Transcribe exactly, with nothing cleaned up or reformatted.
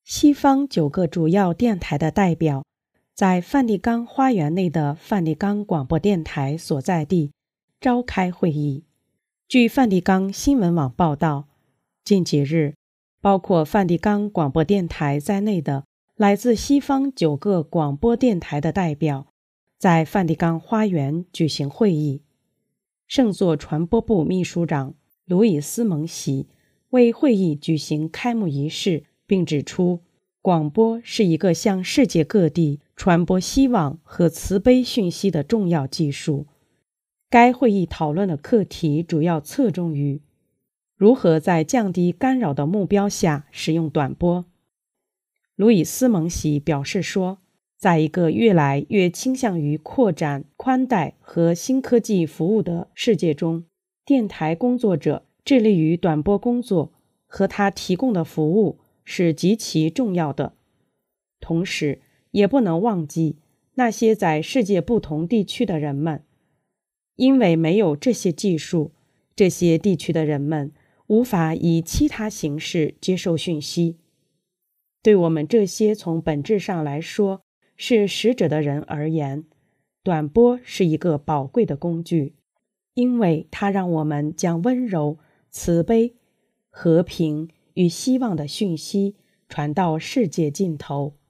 西方九个主要电台的代表在梵蒂冈花园内的梵蒂冈广播电台所在地召开会议。据梵蒂冈新闻网报道，近几日，包括梵蒂冈广播电台在内的来自西方九个广播电台的代表在梵蒂冈花园举行会议。圣座传播部秘书长路易斯·蒙席为会议举行开幕仪式，并指出，广播是一个向世界各地传播希望和慈悲讯息的重要技术。该会议讨论的课题主要侧重于如何在降低干扰的目标下使用短波。路易斯·蒙席表示说，在一个越来越倾向于扩展宽带和新科技服务的世界中，电台工作者致力于短波工作和他提供的服务是极其重要的。同时，也不能忘记那些在世界不同地区的人们，因为没有这些技术，这些地区的人们无法以其他形式接受讯息。对我们这些从本质上来说是使者的人而言，短波是一个宝贵的工具，因为它让我们将温柔、慈悲、和平与希望的讯息传到世界尽头。